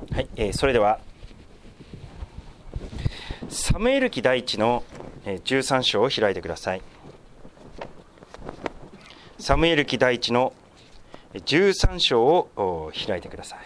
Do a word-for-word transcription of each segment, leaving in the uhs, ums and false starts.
はい、えー、それではサムエル記第一のじゅうさん章を開いてください。サムエル記第一のじゅうさん章を開いてくださ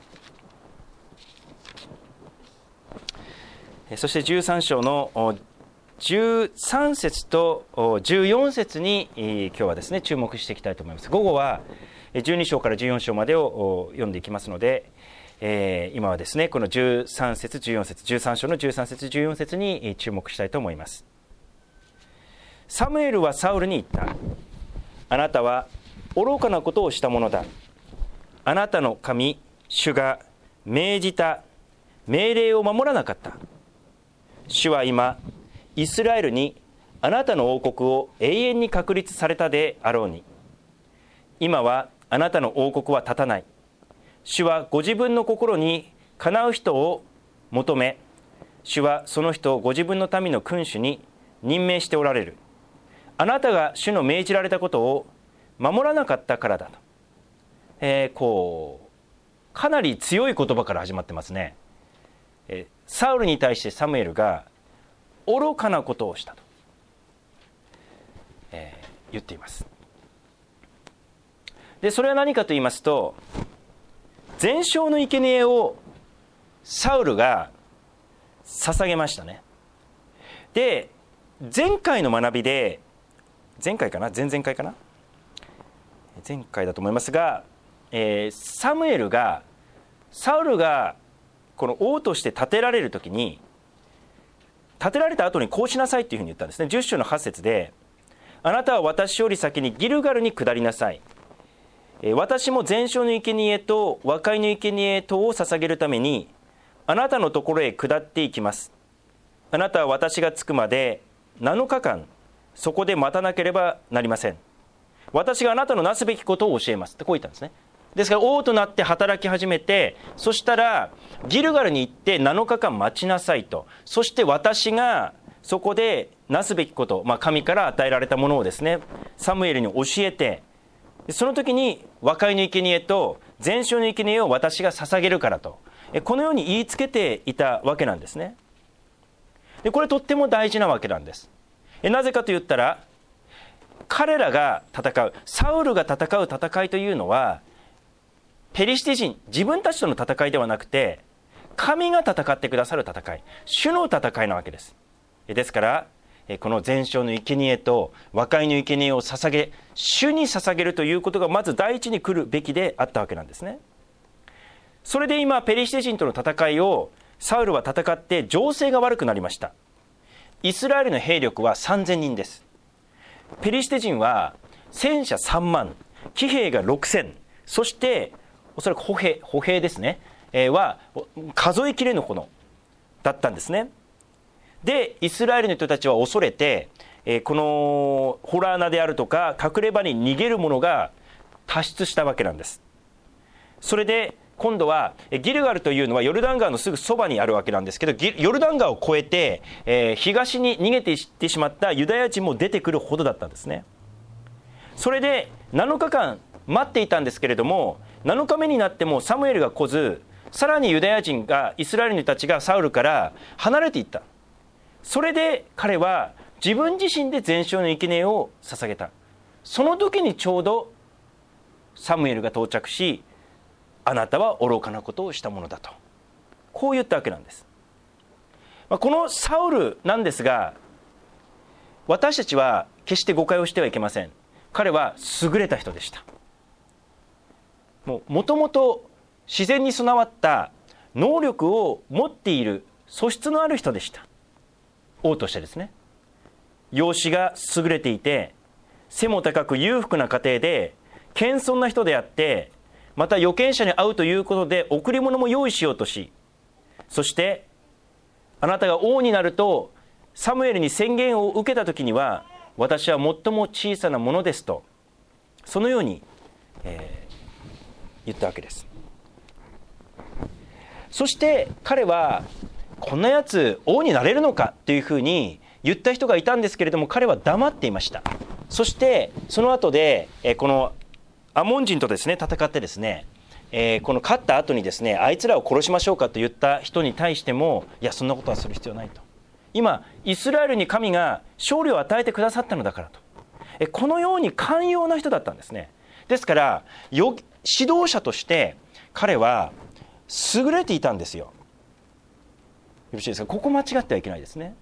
い。そしてじゅうさん章のじゅうさん節とじゅうよん節に今日はですね注目していきたいと思います。午後はじゅうに章からじゅうよん章までを読んでいきますので、えー、今はですねこのじゅうさん節じゅうよん節じゅうさん章のじゅうさん節じゅうよん節に注目したいと思います。サムエルはサウルに言った。あなたは愚かなことをしたものだ。あなたの神主が命じた命令を守らなかった。主は今イスラエルにあなたの王国を永遠に確立されたであろうに、今はあなたの王国は立たない。主はご自分の心にかなう人を求め、主はその人をご自分の民の君主に任命しておられる。あなたが主の命じられたことを守らなかったからだと、えー、こうかなり強い言葉から始まってますね。えー、サウルに対してサムエルが愚かなことをしたと、えー、言っています。でそれは何かと言いますと、全焼の生贄をサウルが捧げましたね。で前回の学びで前回かな前々回かな前回だと思いますが、えー、サムエルがサウルがこの王として立てられるときに、立てられた後にこうしなさいというふうに言ったんですね。じゅっ章のはち節で、あなたは私より先にギルガルに下りなさい。私も全焼の生贄と和解の生贄とを捧げるためにあなたのところへ下っていきます。あなたは私が着くまでなのかかんそこで待たなければなりません。私があなたのなすべきことを教えますってこう言ったんですね。ですから王となって働き始めて、そしたらギルガルに行ってなのかかん待ちなさいと。そして私がそこでなすべきこと、まあ、神から与えられたものをですねサムエルに教えて、その時に和解の生贄と全焼の生贄を私が捧げるからと、このように言いつけていたわけなんですね。でこれとっても大事なわけなんです。なぜかと言ったら、彼らが戦うサウルが戦う戦いというのはペリシテ人自分たちとの戦いではなくて、神が戦ってくださる戦い、主の戦いなわけです。ですからこの全焼の生贄と和解の生贄を捧げ、主に捧げるということがまず第一に来るべきであったわけなんですね。それで今ペリシテ人との戦いをサウルは戦って情勢が悪くなりました。イスラエルの兵力はさんぜんにんです。ペリシテ人は戦車さんまん、騎兵がろくせん、そしておそらく歩兵歩兵ですね、えー、は数えきれぬほどだったんですね。でイスラエルの人たちは恐れて、えー、このホラー穴であるとか隠れ場に逃げる者が多出したわけなんです。それで今度はギルガルというのはヨルダン川のすぐそばにあるわけなんですけど、ヨルダン川を越えて、えー、東に逃げていってしまったユダヤ人も出てくるほどだったんですね。それでなのかかん待っていたんですけれども、なのかめになってもサムエルが来ず、さらにユダヤ人がイスラエルの人たちがサウルから離れていった。それで彼は自分自身で全焼の生贄を捧げた。その時にちょうどサムエルが到着し、あなたは愚かなことをしたものだと、こう言ったわけなんです。このサウルなんですが、私たちは決して誤解をしてはいけません。彼は優れた人でした。もともと自然に備わった能力を持っている素質のある人でした。王としてですね、容姿が優れていて、背も高く裕福な家庭で謙遜な人であって、また預言者に会うということで贈り物も用意しようとし、そしてあなたが王になるとサムエルに宣言を受けた時には、私は最も小さなものですと、そのように、えー、言ったわけです。そして彼はこんなやつ王になれるのかというふうに言った人がいたんですけれども、彼は黙っていました。そしてその後でこのアモン人とですね戦ってですね、 えー、この勝った後にですね、あいつらを殺しましょうかと言った人に対しても、いやそんなことはする必要ないと。今イスラエルに神が勝利を与えてくださったのだからと、えこのように寛容な人だったんですね。ですからよ指導者として彼は優れていたんですよ。よろしいですか。ここ間違ってはいけないですね。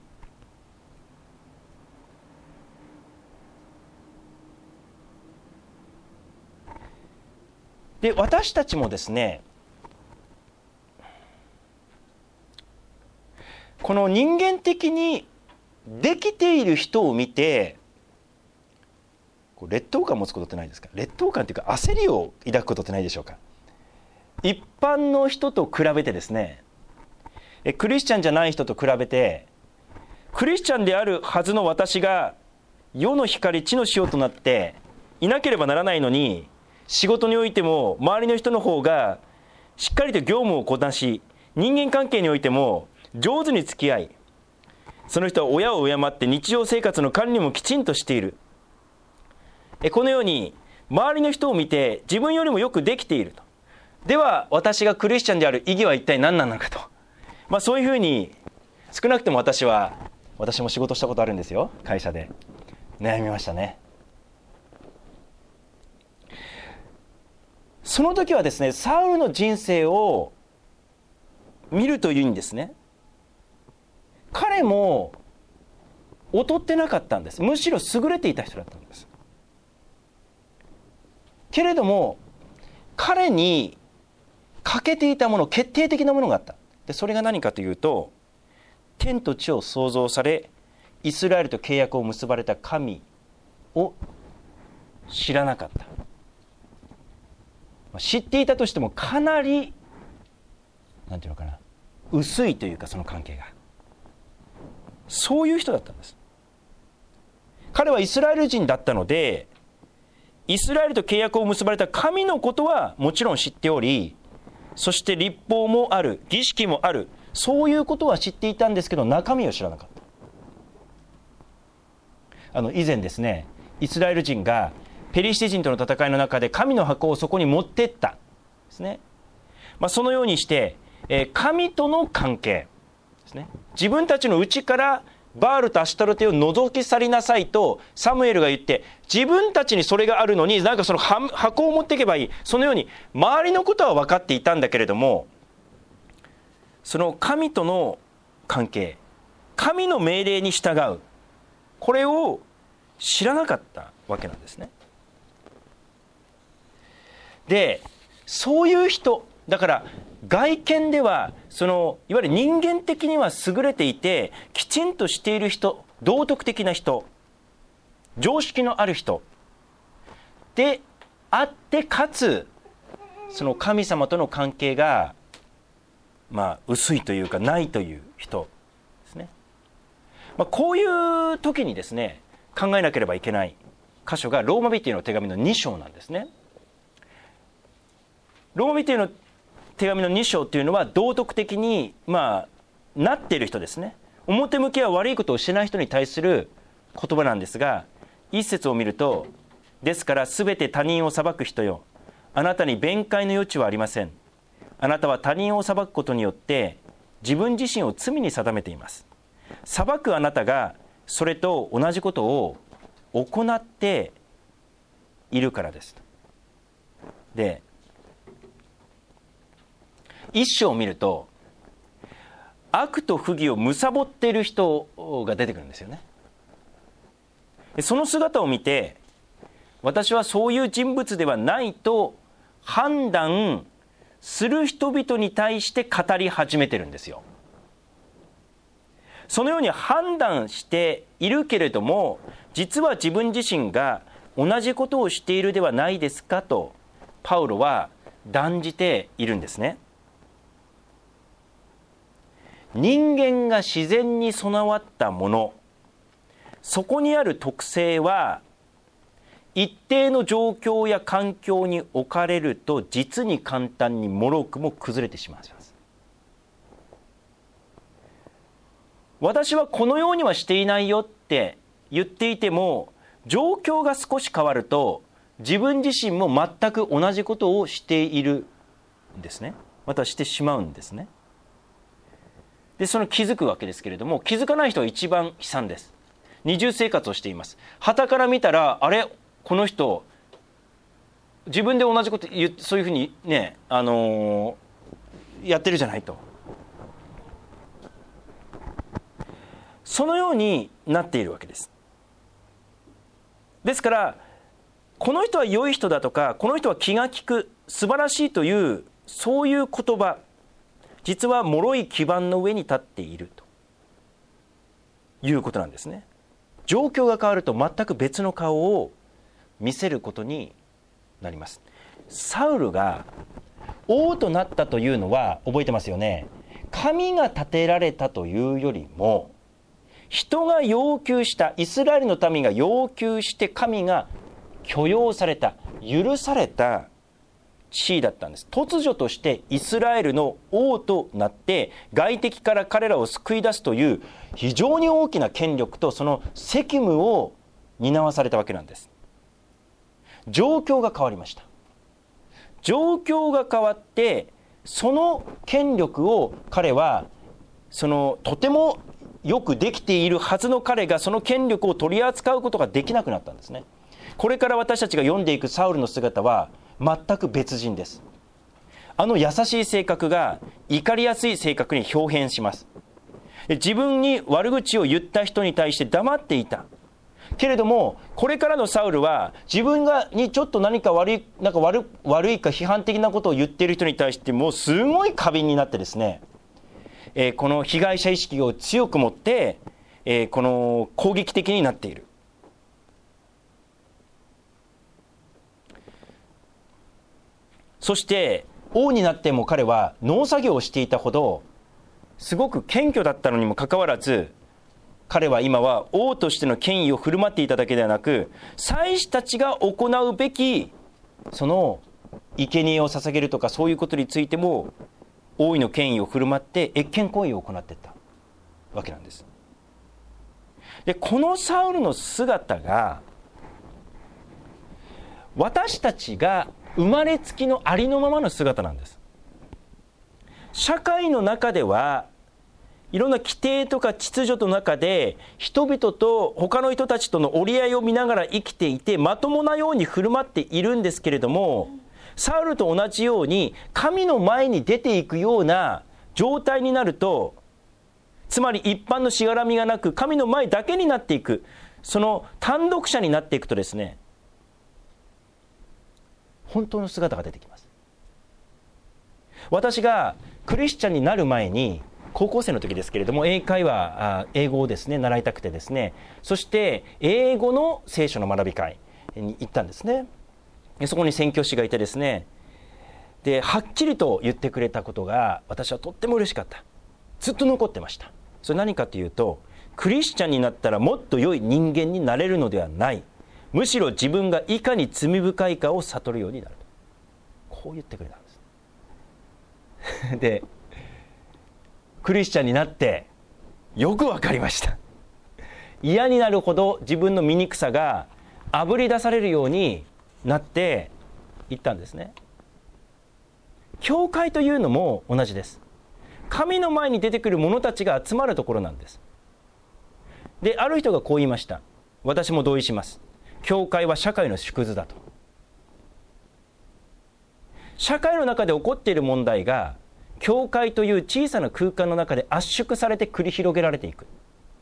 で私たちもですね、この人間的にできている人を見て劣等感を持つことってないですか。劣等感というか焦りを抱くことってないでしょうか。一般の人と比べてですね、クリスチャンじゃない人と比べて、クリスチャンであるはずの私が世の光地の塩となっていなければならないのに、仕事においても周りの人の方がしっかりと業務をこなし、人間関係においても上手に付き合い、その人は親を敬って日常生活の管理もきちんとしている。このように周りの人を見て自分よりもよくできていると。では私がクリスチャンである意義は一体何なのかと、まあ、そういうふうに少なくとも私は私も仕事したことあるんですよ。会社で悩みましたね。その時はですね、サウルの人生を見るといいんですね。彼も劣ってなかったんです。むしろ優れていた人だったんです。けれども彼に欠けていたもの、決定的なものがあった。でそれが何かというと、天と地を創造されイスラエルと契約を結ばれた神を知らなかった。知っていたとしてもかなりなんていうのかな、薄いというか、その関係がそういう人だったんです。彼はイスラエル人だったので、イスラエルと契約を結ばれた神のことはもちろん知っており、そして律法もある、儀式もある、そういうことは知っていたんですけど、中身を知らなかった。あの以前ですね、イスラエル人がペリシテ人との戦いの中で神の箱をそこに持ってったですね。まあ、そのようにして、えー、神との関係ですね、自分たちの内からバールとアシュタロテを除き去りなさいとサムエルが言って、自分たちにそれがあるのになんかその箱を持っていけばいい、そのように周りのことは分かっていたんだけれども、その神との関係、神の命令に従う、これを知らなかったわけなんですね。でそういう人だから、外見ではそのいわゆる人間的には優れていて、きちんとしている人、道徳的な人、常識のある人であって、かつその神様との関係がまあ薄いというかないという人ですね。まあ、こういう時にですね、考えなければいけない箇所がローマ人への手紙のに章なんですね。ローマ人への手紙のに章というのは道徳的にまあなっている人ですね。表向きは悪いことをしてない人に対する言葉なんですが、一節を見ると、ですからすべて他人を裁く人よ、あなたに弁解の余地はありません。あなたは他人を裁くことによって自分自身を罪に定めています。裁くあなたがそれと同じことを行っているからです。で一章を見ると、悪と不義を貪っている人が出てくるんですよね。その姿を見て、私はそういう人物ではないと判断する人々に対して語り始めてるんですよ。そのように判断しているけれども、実は自分自身が同じことをしているではないですかとパウロは断じているんですね。人間が自然に備わったもの、そこにある特性は一定の状況や環境に置かれると実に簡単にもろくも崩れてしまいます。私はこのようにはしていないよって言っていても、状況が少し変わると自分自身も全く同じことをしているんですね。またしてしまうんですね。でその気づくわけですけれども、気づかない人が一番悲惨です。二重生活をしています。傍から見たら、あれこの人自分で同じこと言って、そういうふうにね、あのー、やってるじゃないと、そのようになっているわけです。ですからこの人は良い人だとか、この人は気が利く、素晴らしいという、そういう言葉、実は脆い基盤の上に立っているということなんですね。状況が変わると全く別の顔を見せることになります。サウルが王となったというのは覚えてますよね。神が立てられたというよりも、人が要求した、イスラエルの民が要求して神が許容された、許された地位だったんです。突如としてイスラエルの王となって外敵から彼らを救い出すという非常に大きな権力とその責務を担わされたわけなんです。状況が変わりました。状況が変わって、その権力を彼はそのとてもよくできているはずの彼がその権力を取り扱うことができなくなったんですね。これから私たちが読んでいくサウルの姿は全く別人です。あの優しい性格が怒りやすい性格に表変します。自分に悪口を言った人に対して黙っていたけれども、これからのサウルは自分がにちょっと何か悪い、なんか 悪, 悪いか批判的なことを言っている人に対してもうすごい過敏になってですね、えー、この被害者意識を強く持って、えー、この攻撃的になっている。そして王になっても彼は農作業をしていたほどすごく謙虚だったのにもかかわらず、彼は今は王としての権威を振る舞っていただけではなく、祭司たちが行うべきその生贄を捧げるとか、そういうことについても王位の権威を振る舞って謁見行為を行っていったわけなんです。でこのサウルの姿が私たちが生まれつきのありのままの姿なんです。社会の中ではいろんな規定とか秩序の中で人々と他の人たちとの折り合いを見ながら生きていて、まともなように振る舞っているんですけれども、サウルと同じように神の前に出ていくような状態になると、つまり一般のしがらみがなく神の前だけになっていく、その単独者になっていくとですね、本当の姿が出てきます。私がクリスチャンになる前に、高校生の時ですけれども、英会話、英語をですね習いたくてですね、そして英語の聖書の学び会に行ったんですね。そこに宣教師がいてですね、ではっきりと言ってくれたことが私はとっても嬉しかった。ずっと残ってました。それ何かというと、クリスチャンになったらもっと良い人間になれるのではない、むしろ自分がいかに罪深いかを悟るようになると、こう言ってくれたんですでクリスチャンになってよく分かりました。嫌になるほど自分の醜さがあぶり出されるようになっていったんですね。教会というのも同じです。神の前に出てくる者たちが集まるところなんです。である人がこう言いました。私も同意します。教会は社会の縮図だと。社会の中で起こっている問題が教会という小さな空間の中で圧縮されて繰り広げられていく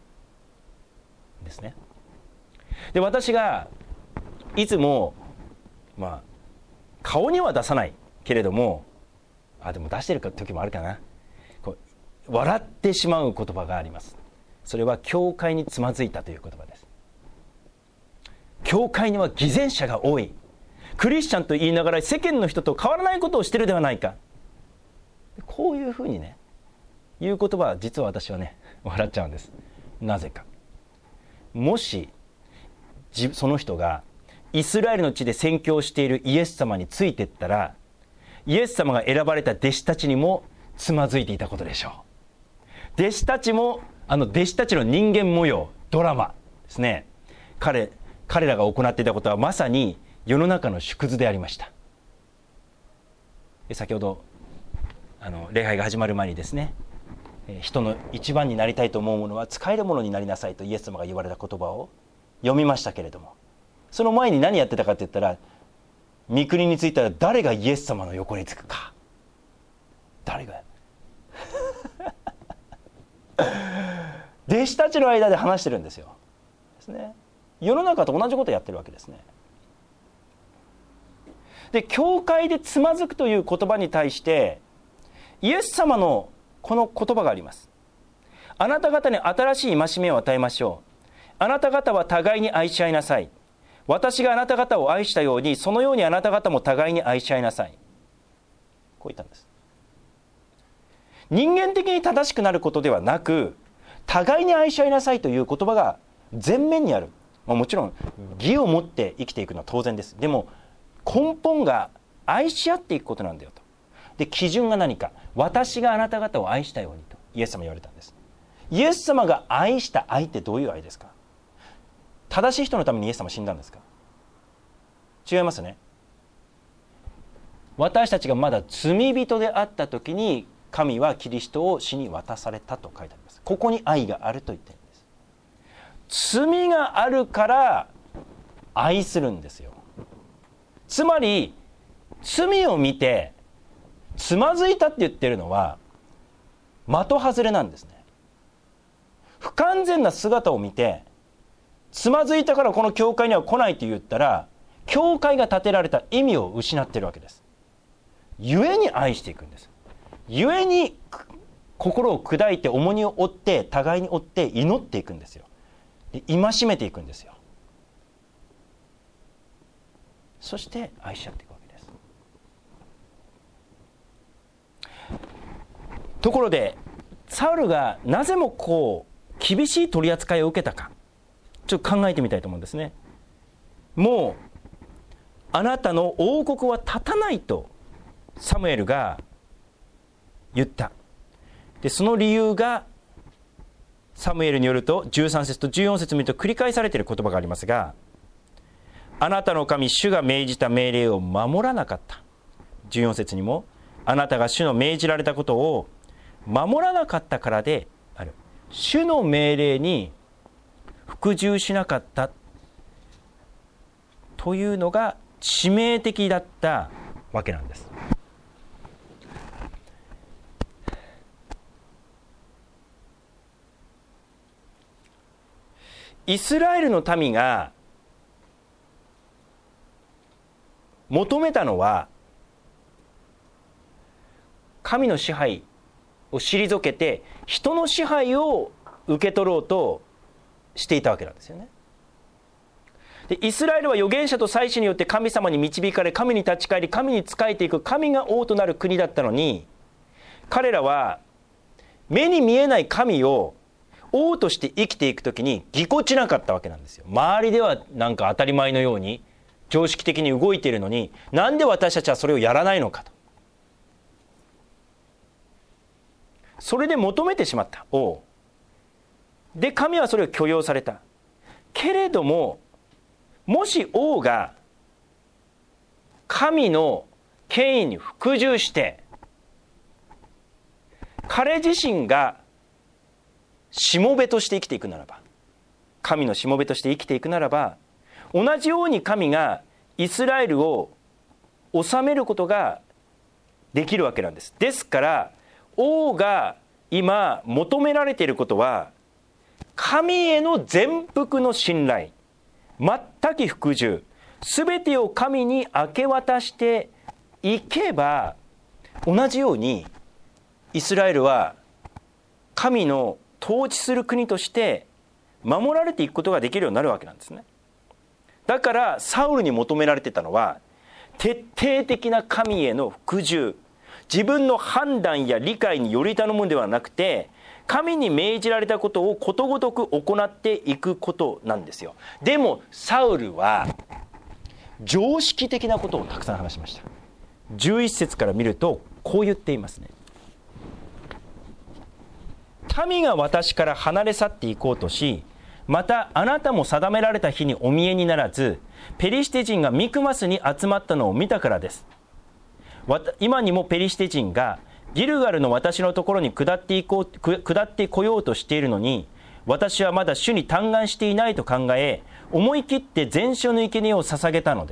ですね。で私がいつもまあ顔には出さないけれども、あでも出してる時もあるかな、こう笑ってしまう言葉があります。それは教会につまずいたという言葉です。教会には偽善者が多い、クリスチャンと言いながら世間の人と変わらないことをしているではないか、こういうふうにね言う言葉は実は私はね笑っちゃうんです。なぜか、もしその人がイスラエルの地で宣教しているイエス様についていったら、イエス様が選ばれた弟子たちにもつまずいていたことでしょう。弟子たちもあの弟子たちの人間模様、ドラマですね、彼彼らが行っていたことはまさに世の中の縮図でありました。先ほどあの礼拝が始まる前にですね、人の一番になりたいと思うものは使えるものになりなさいとイエス様が言われた言葉を読みましたけれども、その前に何やってたかって言ったら、御国に着いたら誰がイエス様の横につくか、誰が弟子たちの間で話してるんですよですね。世の中と同じことをやってるわけですね。で、教会でつまずくという言葉に対してイエス様のこの言葉があります。あなた方に新しい戒めを与えましょう。あなた方は互いに愛し合いなさい。私があなた方を愛したように、そのようにあなた方も互いに愛し合いなさい。こう言ったんです。人間的に正しくなることではなく、互いに愛し合いなさいという言葉が前面にある。まあ、もちろん義を持って生きていくのは当然です。でも根本が愛し合っていくことなんだよと。で、基準が何か。私があなた方を愛したようにとイエス様言われたんです。イエス様が愛した愛ってどういう愛ですか？正しい人のためにイエス様死んだんですか？違いますね。私たちがまだ罪人であった時に神はキリストを死に渡されたと書いてあります。ここに愛があると言っているんです。罪があるから愛するんですよ。つまり罪を見てつまずいたって言ってるのは的外れなんですね。不完全な姿を見てつまずいたからこの教会には来ないと言ったら、教会が建てられた意味を失っているわけです。故に愛していくんです。故に心を砕いて重荷を負って互いに負って祈っていくんですよ。で、戒めていくんですよ。そして愛し合っていくわけです。ところでサウルがなぜもこう厳しい取り扱いを受けたか、ちょっと考えてみたいと思うんですね。もうあなたの王国は立たないとサムエルが言った。で、その理由がサムエルによるとじゅうさん節とじゅうよん節見ると繰り返されている言葉がありますが、あなたの神主が命じた命令を守らなかった。じゅうよん節にもあなたが主の命じられたことを守らなかったからである。主の命令に服従しなかったというのが致命的だったわけなんです。イスラエルの民が求めたのは神の支配を退けて人の支配を受け取ろうとしていたわけなんですよね。で、イスラエルは預言者と祭司によって神様に導かれ、神に立ち返り、神に仕えていく神が王となる国だったのに、彼らは目に見えない神を王として生きていくときにぎこちなかったわけなんですよ。周りではなんか当たり前のように常識的に動いているのに、なんで私たちはそれをやらないのかと。それで求めてしまった王で、神はそれを許容されたけれども、もし王が神の権威に服従して彼自身がしもべとして生きていくならば、神のしもべとして生きていくならば、同じように神がイスラエルを治めることができるわけなんです。ですから王が今求められていることは、神への全幅の信頼、全く服従、すべてを神に明け渡していけば、同じようにイスラエルは神の統治する国として守られていくことができるようになるわけなんですね。だからサウルに求められていたのは徹底的な神への服従、自分の判断や理解により頼むんではなくて、神に命じられたことをことごとく行っていくことなんですよ。でもサウルは常識的なことをたくさん話しました。じゅういち節から見るとこう言っていますね。民が私から離れ去っていこうとし、またあなたも定められた日にお見えにならず、ペリシテ人がミクマスに集まったのを見たからです。今にもペリシテ人がギルガルの私のところに下っていこう下ってこようとしているのに、私はまだ主に嘆願していないと考え、思い切って全焼の生贄を捧げたのです。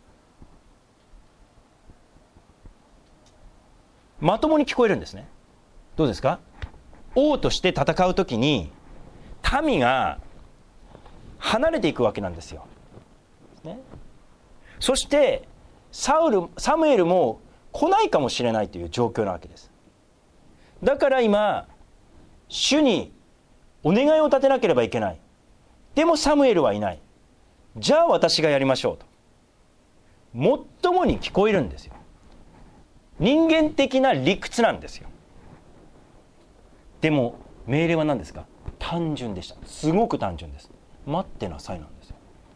まともに聞こえるんですね。どうですか？王として戦うときに民が離れていくわけなんですよ、ね、そしてサウルサムエルも来ないかもしれないという状況なわけです。だから今主にお願いを立てなければいけない。でもサムエルはいない。じゃあ私がやりましょうと最もに聞こえるんですよ。人間的な理屈なんですよ。でも命令は何ですか？単純でした。すごく単純です。待ってなさいなんですよ。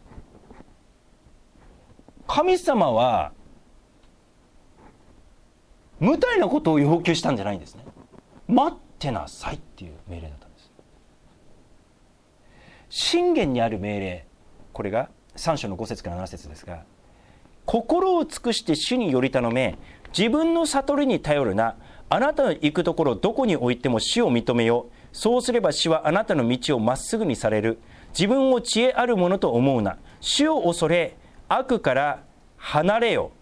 神様は無体なことを要求したんじゃないんですね。待ってなさいっていう命令だったんです。箴言にある命令、これがさん章のご節からなな節ですが、心を尽くして主により頼め、自分の悟りに頼るな。あなたの行くところどこにおいても主を認めよう。そうすれば主はあなたの道をまっすぐにされる。自分を知恵あるものと思うな。主を恐れ、悪から離れよ。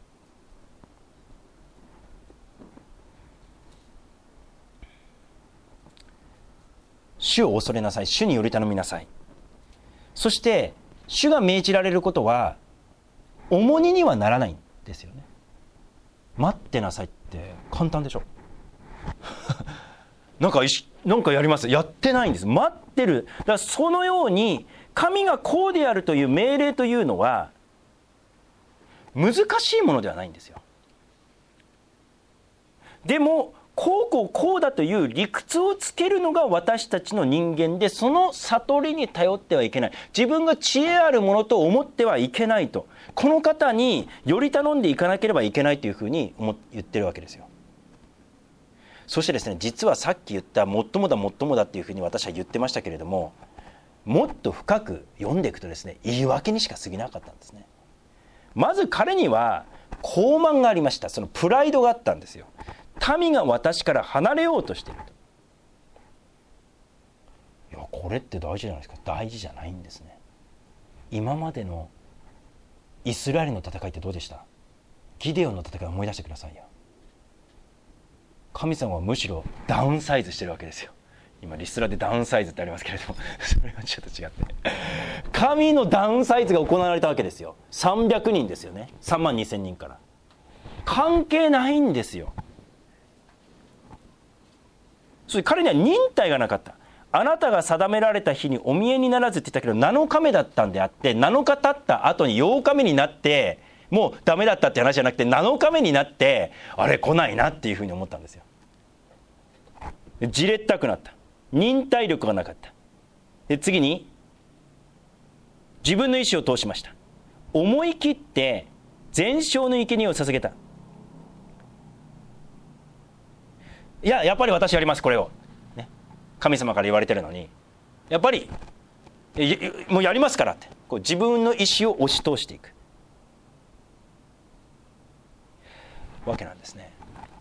主を恐れなさい。主により頼みなさい。そして主が命じられることは重荷にはならないんですよね。待ってなさいって簡単でしょなんかなんかやります？やってないんです。待ってる。だからそのように神がこうであるという命令というのは難しいものではないんですよ。でもこうこうこうだという理屈をつけるのが私たちの人間で、その悟りに頼ってはいけない。自分が知恵あるものと思ってはいけないと、この方により頼んでいかなければいけないというふうに言ってるわけですよ。そしてですね、実はさっき言った最もだ最もだっていうふうに私は言ってましたけれども、もっと深く読んでいくとですね、言い訳にしか過ぎなかったんですね。まず彼には傲慢がありました。そのプライドがあったんですよ。民が私から離れようとしていると。いや、これって大事じゃないですか。大事じゃないんですね。今までのイスラエルの戦いってどうでした？ギデオンの戦いを思い出してくださいよ。神様はむしろダウンサイズしてるわけですよ。今リストラでダウンサイズってありますけれどもそれはちょっと違って、神のダウンサイズが行われたわけですよ。さんびゃくにんですよね。さんまんにせんにんから。関係ないんですよ。それ彼には忍耐がなかった。あなたが定められた日にお見えにならずって言ったけどなのかめだったんであって、なのか経った後にようかめになってもうダメだったって話じゃなくて、なのかめになってあれ来ないなっていうふうに思ったんですよ。じれったくなった。忍耐力がなかった。で次に自分の意思を通しました。思い切って全焼の生贄を捧げた。いや、やっぱり私やります、これを、ね、神様から言われてるのに、やっぱりもうやりますからって、こう自分の意思を押し通していくわけなんですね。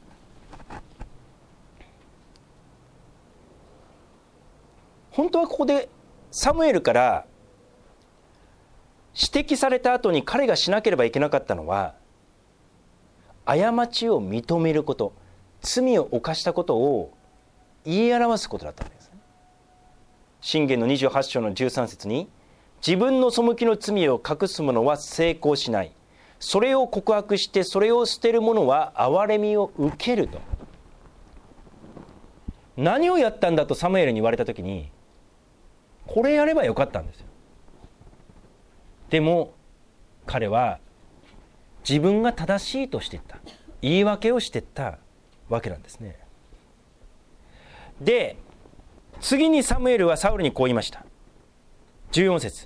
本当はここでサムエルから指摘された後に彼がしなければいけなかったのは、過ちを認めること、罪を犯したことを言い表すことだったんですね。箴言のにじゅうはち章のじゅうさん節に、自分の背きの罪を隠す者は成功しない、それを告白してそれを捨てる者は憐れみを受けると。何をやったんだとサムエルに言われた時に、これやればよかったんですよ。でも彼は自分が正しいとしていった、言い訳をしていったわけなんですね。で次にサムエルはサウルにこう言いました。じゅうよん節、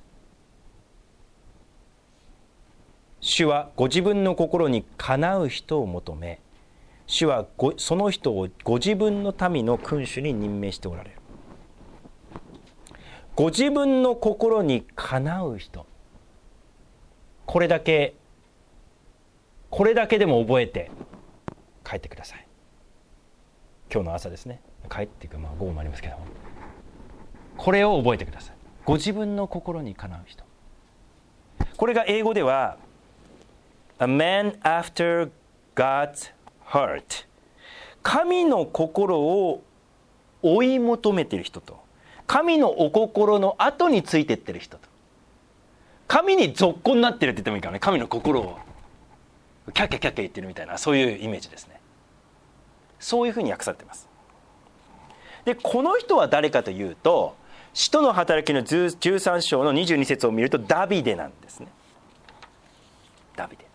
主はご自分の心にかなう人を求め、主はごその人をご自分の民の君主に任命しておられる。ご自分の心にかなう人、これだけこれだけでも覚えて帰ってください。 今日の朝ですね。帰っていく、まあ午後もありますけども、これを覚えてください。ご自分の心にかなう人。これが英語では A man after God's heart、 神の心を追い求めている人と、神のお心の後についていってる人と、神にぞっこになってるって言ってもいいからね。神の心をキャッキャキャッキャ言ってるみたいな、そういうイメージですね。そういうふうに訳されています。でこの人は誰かというと、使徒の働きのじゅうさん章のにじゅうに節を見るとダビデなんですね。ダビデ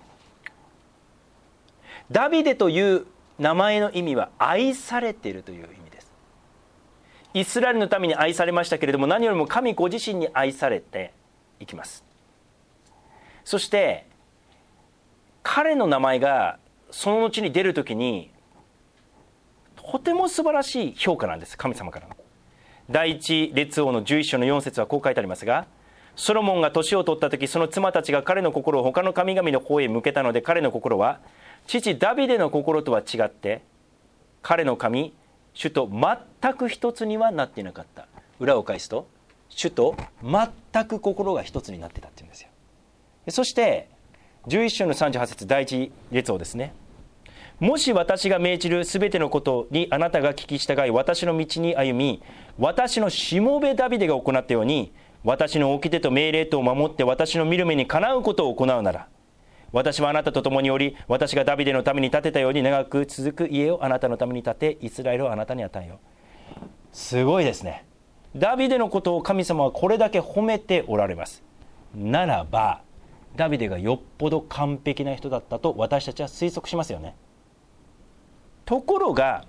ダビデという名前の意味は愛されているという意味です。イスラエルのために愛されましたけれども、何よりも神ご自身に愛されていきます。そして彼の名前がその後に出るときにとても素晴らしい評価なんです、神様からの。第一列王のじゅういっ章のよん節はこう書いてありますが、ソロモンが年を取った時、その妻たちが彼の心を他の神々の方へ向けたので、彼の心は父ダビデの心とは違って彼の神主と全く一つにはなっていなかった。裏を返すと、主と全く心が一つになっていたっていうんですよ。そしてじゅういっ章のさんじゅうはち節、第一列王ですね。もし私が命じるすべてのことにあなたが聞き従い、私の道に歩み、私のしもべダビデが行ったように、私の掟と命令とを守って私の見る目にかなうことを行うなら、私はあなたと共におり、私がダビデのために建てたように長く続く家をあなたのために建て、イスラエルをあなたに与えよう。すごいですね。ダビデのことを神様はこれだけ褒めておられます。ならばダビデがよっぽど完璧な人だったと私たちは推測しますよね。ところが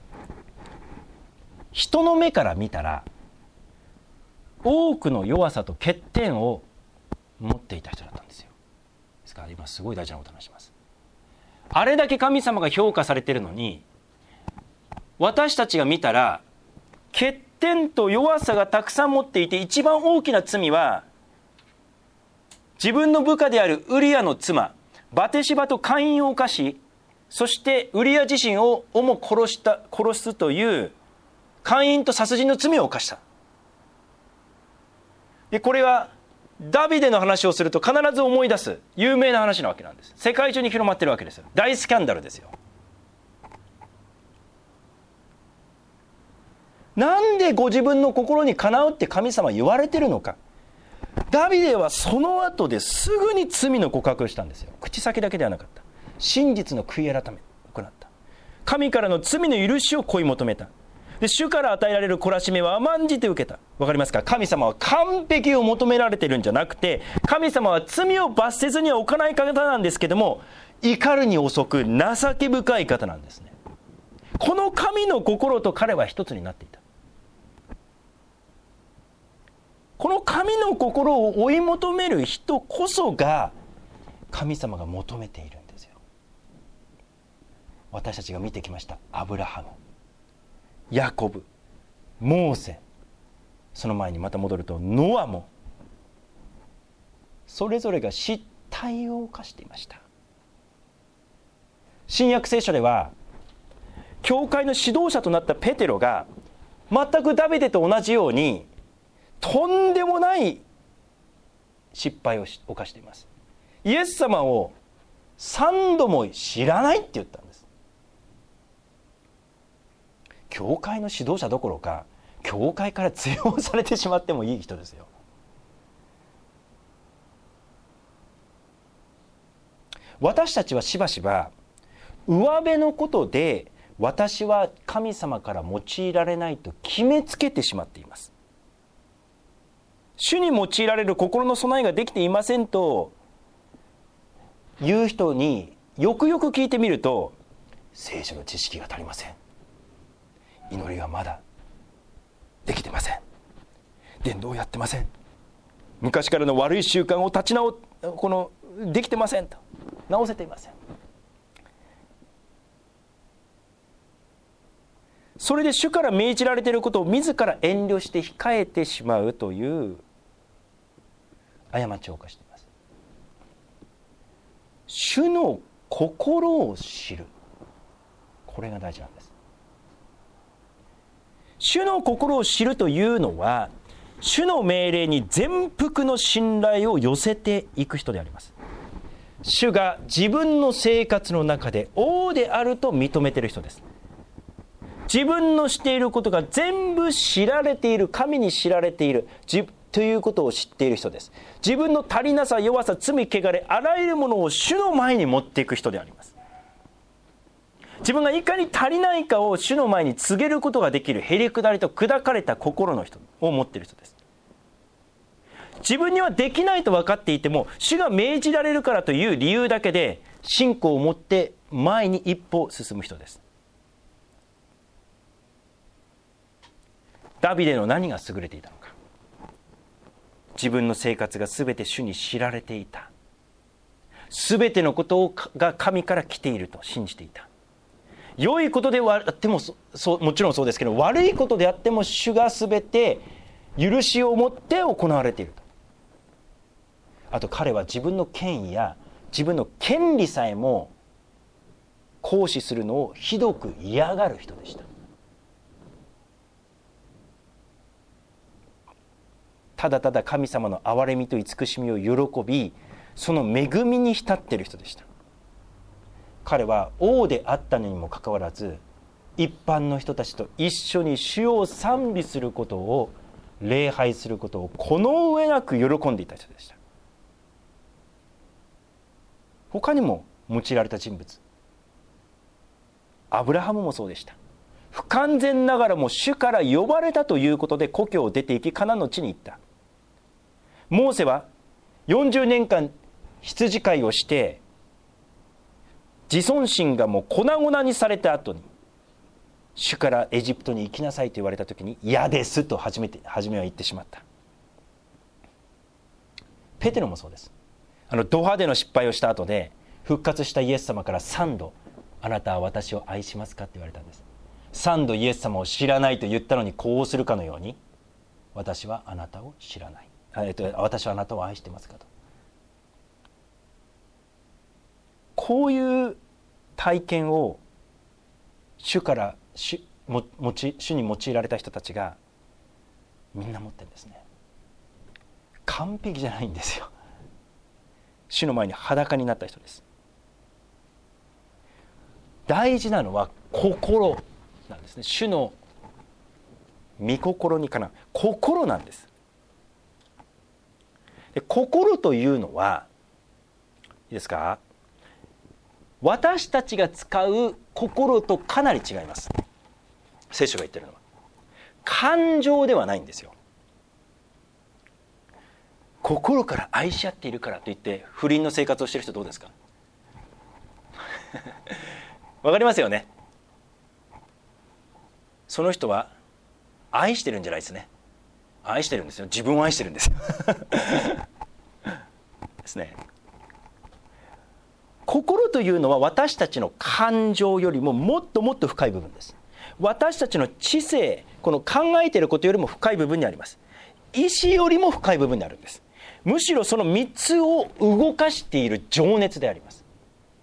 人の目から見たら多くの弱さと欠点を持っていた人だったんですよ。ですから今すごい大事なことを話します。あれだけ神様が評価されているのに、私たちが見たら欠点と弱さがたくさん持っていて、一番大きな罪は自分の部下であるウリアの妻バテシバと姦淫を犯し、そしてウリア自身をも殺した殺すという姦淫と殺人の罪を犯した。でこれはダビデの話をすると必ず思い出す有名な話なわけなんです。世界中に広まってるわけですよ。大スキャンダルですよ。なんでご自分の心にかなうって神様は言われてるのか。ダビデはその後ですぐに罪の告白をしたんですよ。口先だけではなかった。真実の悔い改めを行った。神からの罪の許しを恋求めた。で主から与えられる懲らしめは甘んじて受けた。わかりますか。神様は完璧を求められているんじゃなくて、神様は罪を罰せずには置かない方なんですけども、怒るに遅く情け深い方なんですね。この神の心と彼は一つになっていた。この神の心を追い求める人こそが神様が求めているんですよ。私たちが見てきましたアブラハム、ヤコブ、モーセ、その前にまた戻るとノアもそれぞれが失態を犯していました。新約聖書では教会の指導者となったペテロが全くダビデと同じようにとんでもない失敗を犯しています。イエス様を三度も知らないって言ったんです。教会の指導者どころか教会から追放されてしまってもいい人ですよ。私たちはしばしば上辺のことで私は神様から用いられないと決めつけてしまっています。主に用いられる心の備えができていませんという人によくよく聞いてみると、聖書の知識が足りません、祈りがまだできてません、伝道をやってません、昔からの悪い習慣を立ち直このできてませんと、直せていません。それで主から命じられていることを自ら遠慮して控えてしまうという過ちを犯しています。主の心を知る、これが大事なんです。 主の心を知るというのは、主の命令に全幅の信頼を寄せていく人であります。主が自分の生活の中で王であると認めている人です。自分のしていることが全部知られている、神に知られているということを知っている人です。自分の足りなさ、弱さ、罪、汚れ、あらゆるものを主の前に持っていく人であります。自分がいかに足りないかを主の前に告げることができる、へりくだりと砕かれた心の人を持っている人です。自分にはできないと分かっていても、主が命じられるからという理由だけで信仰を持って前に一歩進む人です。ダビデの何が優れていたのか。自分の生活が全て主に知られていた。全てのことが神から来ていると信じていた。良いことであってもそそもちろんそうですけど、悪いことであっても主が全て許しを持って行われていると。あと彼は自分の権威や自分の権利さえも行使するのをひどく嫌がる人でした。ただただ神様の憐れみと慈しみを喜び、その恵みに浸っている人でした。彼は王であったのにもかかわらず、一般の人たちと一緒に主を賛美することを、礼拝することをこの上なく喜んでいた人でした。他にも用いられた人物、アブラハムもそうでした。不完全ながらも主から呼ばれたということで故郷を出て行き、カナンの地に行った。モーセはよんじゅうねんかん羊飼いをして、自尊心がもう粉々にされた後に、主からエジプトに行きなさいと言われた時に、嫌ですと初めて初めは言ってしまった。ペテロもそうです。あのド派手の失敗をした後で復活したイエス様からさんど、あなたは私を愛しますかって言われたんです。さんどイエス様を知らないと言ったのに、こうするかのように、私はあなたを知らない、えっと、私はあなたを愛してますかと。こういう体験を主から主ももち主に用いられた人たちがみんな持ってるんですね。完璧じゃないんですよ。主の前に裸になった人です。大事なのは心なんですね。主の御心にかなう心なんです。で、心というのはいいですか、私たちが使う心とかなり違います。聖書が言ってるのは感情ではないんですよ。心から愛し合っているからといって不倫の生活をしている人どうですか？わかりますよね。その人は愛してるんじゃないですね。愛してるんですよ。自分を愛してるんですよ。ですね。心というのは私たちの感情よりももっともっと深い部分です。私たちの知性、この考えていることよりも深い部分にあります。意志よりも深い部分にあるんです。むしろそのみっつを動かしている情熱であります。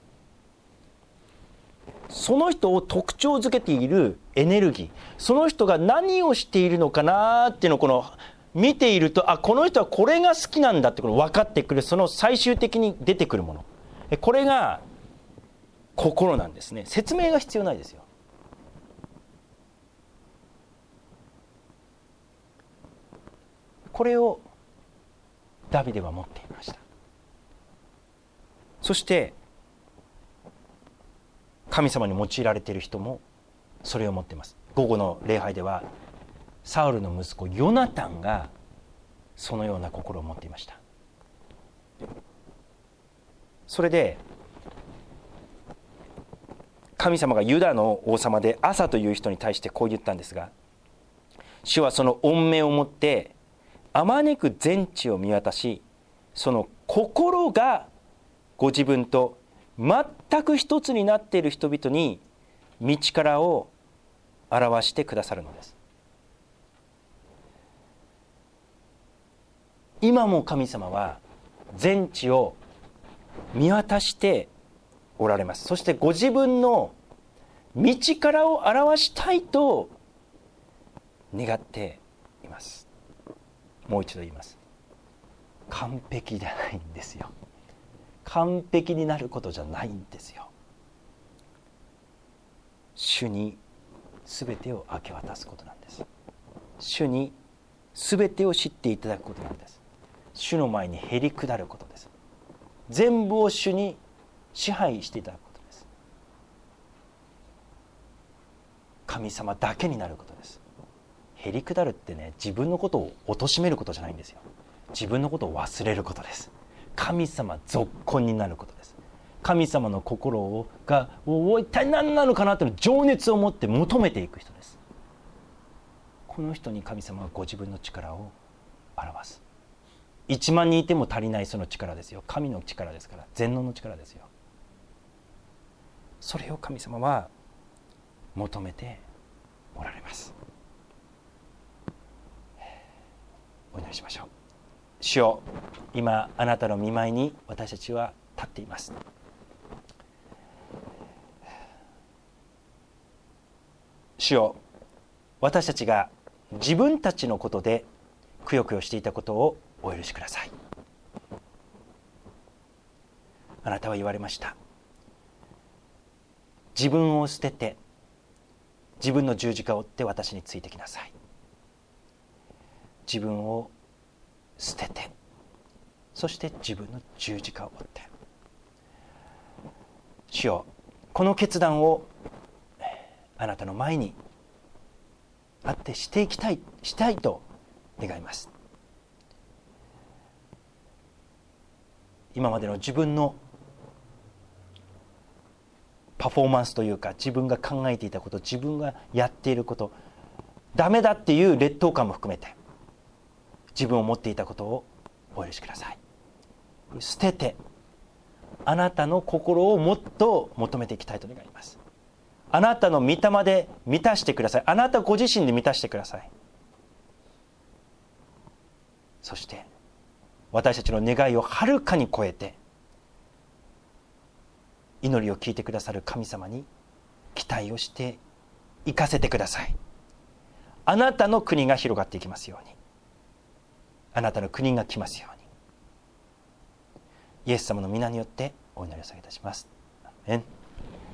その人を特徴づけているエネルギー、その人が何をしているのかなっていうのをこの見ていると、あ、この人はこれが好きなんだってこの分かってくる、その最終的に出てくるもの、これが心なんですね。説明が必要ないですよ。これをダビデは持っていました。そして神様に用いられている人もそれを持っています。午後の礼拝ではサウルの息子ヨナタンがそのような心を持っていました。それで神様がユダの王様でアサという人に対してこう言ったんですが、主はその恩命をもってあまねく全地を見渡し、その心がご自分と全く一つになっている人々に道からを表してくださるのです。今も神様は全地を見渡しておられます。そしてご自分の道からを表したいと願っています。もう一度言います。完璧じゃないんですよ。完璧になることじゃないんですよ。主に全てを明け渡すことなんです。主に全てを知っていただくことなんです。主の前にへり下ることです。全部を主に支配していただくことです。神様だけになることです。へり下るってね、自分のことを貶めることじゃないんですよ。自分のことを忘れることです。神様ぞっこんになることです。神様の心をが一体何なのかなという情熱を持って求めていく人です。この人に神様はご自分の力を表す。一万人いても足りないその力ですよ。神の力ですから、全能の力ですよ。それを神様は求めておられます。お祈りしましょう。主よ、今あなたの御前に私たちは立っています。主よ、私たちが自分たちのことでくよくよしていたことをお許しください。あなたは言われました。自分を捨てて自分の十字架を追って私についてきなさい。自分を捨てて、そして自分の十字架を追って。主よ、この決断をあなたの前にあってしていきたいしたいと願います。今までの自分のパフォーマンスというか、自分が考えていたこと、自分がやっていること、ダメだっていう劣等感も含めて自分を持っていたことをお許しください。捨ててあなたの心をもっと求めていきたいと願います。あなたの御霊で満たしてください。あなたご自身で満たしてください。そして私たちの願いをはるかに超えて祈りを聞いてくださる神様に期待をして行かせてください。あなたの国が広がっていきますように、あなたの国が来ますように、イエス様の皆によってお祈りを下げいたします。アーメン。